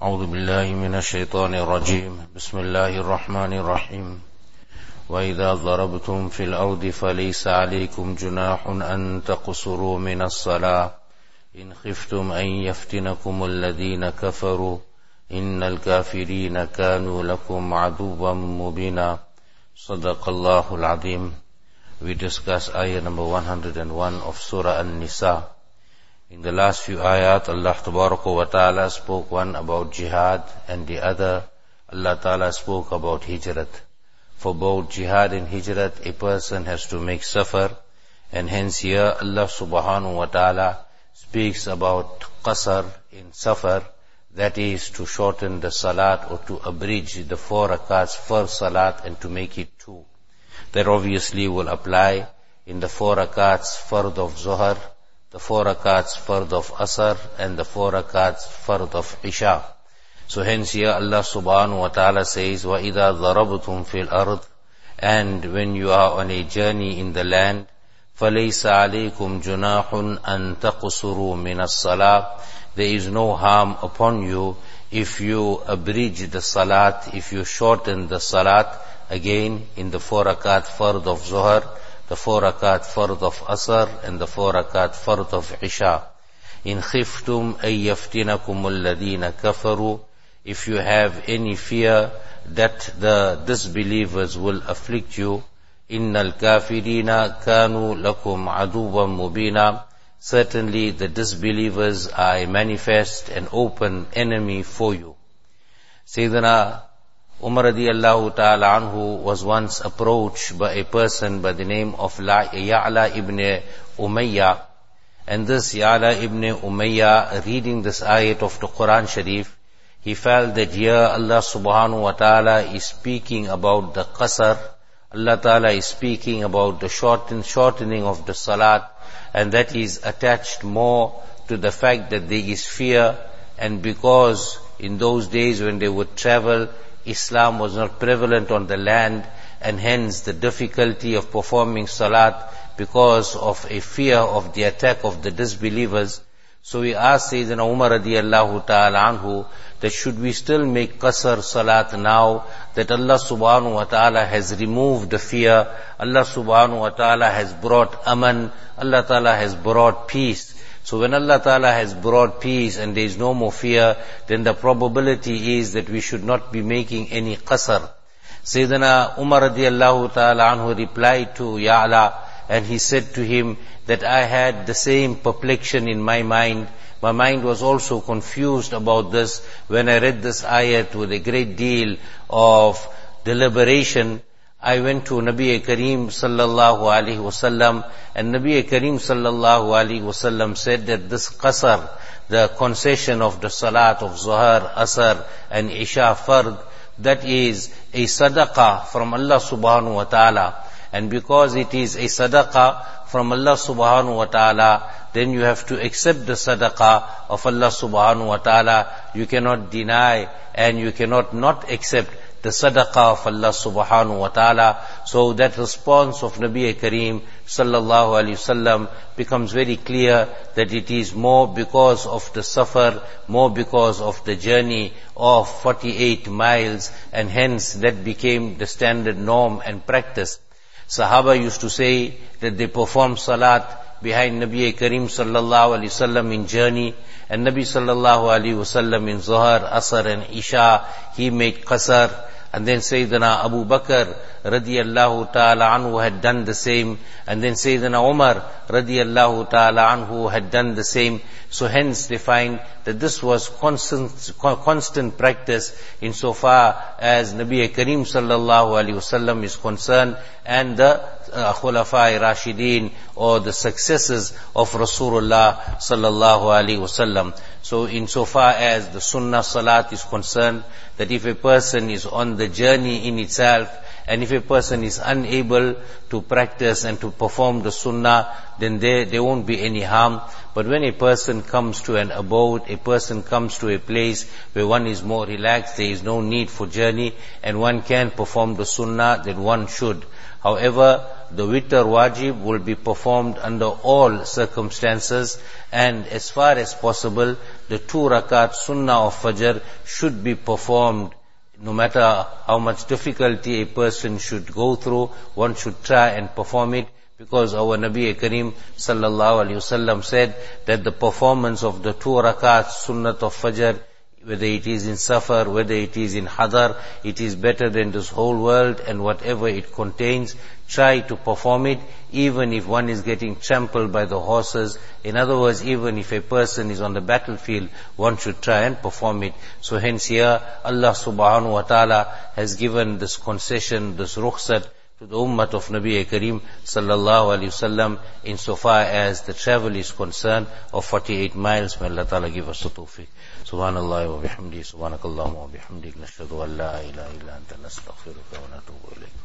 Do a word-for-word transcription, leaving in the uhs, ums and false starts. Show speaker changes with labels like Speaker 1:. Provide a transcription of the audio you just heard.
Speaker 1: أعوذ بالله من الشيطان الرجيم بسم الله الرحمن الرحيم وإذا ضربتم في الأرض فليس عليكم جناح أن تقصروا من الصلاة إن خفتم أن يفتنكم الذين كفروا إن الكافرين كانوا لكم عدوا مبينا صدق الله العظيم. We discuss ayah number one hundred one of Surah An-Nisa. In the last few ayat, Allah Tabaraka wa Ta'ala spoke one about jihad and the other, Allah Ta'ala spoke about hijrat. For both jihad and hijrat, a person has to make safar, and hence here Allah Subhanahu wa Ta'ala speaks about qasr in safar, that is to shorten the salat or to abridge the four rakats first salat and to make it two. That obviously will apply in the four rakats fard of Zuhr, the four rakats fard of Asr, and the four rakats fard of Isha. So hence here Allah subhanahu wa ta'ala says, وَإِذَا ضَرَبْتُمْ فِي الْأَرْضِ, and when you are on a journey in the land, فَلَيْسَ عَلَيْكُمْ جُنَاحٌ أَن تَقْصُرُوا مِنَ الصَّلَاةِ, there is no harm upon you if you abridge the salat, if you shorten the salat, again in the four rakat fard of Zuhr, the four rakat fard of Asr, and the four rakat fard of Isha. In khiftum ay yaftinakum alladhina kafaru, if you have any fear that the disbelievers will afflict you, innal kafirina kanu lakum aduwwan mubina, certainly the disbelievers are a manifest and open enemy for you. Sayyidina Umar radiyallahu ta'ala anhu was once approached by a person by the name of Ya'la ibn Umayyah, and this Ya'la ibn Umayyah, reading this ayat of the Quran Sharif, he felt that here Allah subhanahu wa ta'ala is speaking about the qasr, Allah ta'ala is speaking about the shorten, shortening of the salat, and that is attached more to the fact that there is fear, and because in those days when they would travel, Islam was not prevalent on the land, and hence the difficulty of performing salat because of a fear of the attack of the disbelievers. So we asked Sayyidina Umar radiyallahu ta'ala anhu that should we still make qasr salat now that Allah subhanahu wa ta'ala has removed the fear, Allah subhanahu wa ta'ala has brought aman, Allah ta'ala has brought peace. So when Allah Ta'ala has brought peace and there is no more fear, then the probability is that we should not be making any qasr. Sayyidina Umar radiyallahu ta'ala anhu replied to Ya'la, and he said to him that I had the same perplexion in my mind. My mind was also confused about this when I read this ayat with a great deal of deliberation. I went to Nabi Kareem sallallahu alaihi wasallam, and Nabi Kareem sallallahu alaihi wasallam said that this qasr, the concession of the salat of Zuhr, Asr, and Isha fard, that is a sadaqah from Allah subhanahu wa ta'ala. And because it is a sadaqah from Allah subhanahu wa ta'ala, then you have to accept the sadaqah of Allah subhanahu wa ta'ala. You cannot deny and you cannot not accept the sadaqah of Allah subhanahu wa ta'ala. So that response of Nabi Kareem sallallahu alayhi wasallam becomes very clear that it is more because of the safar, more because of the journey of forty-eight miles, and hence that became the standard norm and practice. Sahaba used to say that they perform salat behind Nabi Kareem sallallahu alayhi wasallam in journey, and Nabi sallallahu alayhi wasallam in Zuhr, Asr, and Isha, he made qasr. And then Sayyidina Abu Bakr radiyallahu ta'ala anhu had done the same. And then Sayyidina Umar radiyallahu ta'ala anhu had done the same. So hence they find that this was constant, constant practice insofar as Nabi Kareem sallallahu alayhi wasallam is concerned, and the uh, Khulafai Rashideen, or the successors of Rasulullah sallallahu alayhi wasallam. So insofar as the sunnah salat is concerned, that if a person is on the journey in itself, and if a person is unable to practice and to perform the sunnah, then there, there won't be any harm. But when a person comes to an abode, a person comes to a place where one is more relaxed, there is no need for journey, and one can perform the sunnah, then one should. However, the witr wajib will be performed under all circumstances, and as far as possible, the two rakat sunnah of Fajr should be performed. No matter how much difficulty a person should go through, one should try and perform it, because our Nabi Kareem sallallahu alaihi wasallam said that the performance of the two rakat sunnat of Fajr, whether it is in Safar, whether it is in Hadar, it is better than this whole world and whatever it contains. Try to perform it, even if one is getting trampled by the horses. In other words, even if a person is on the battlefield, one should try and perform it. So hence here, Allah subhanahu wa ta'ala has given this concession, this rukhsat, to the ummah of Nabi Kareem sallallahu alayhi wasallam, insofar as the travel is concerned, of forty-eight miles. May Allah ta'ala give us the tawfiq. Subhanallah wa bihamdi, subhanakallahumma wa bihamdik, nashhadu an la ilaha illa anta nastaghfiruka wa natubu ilayk.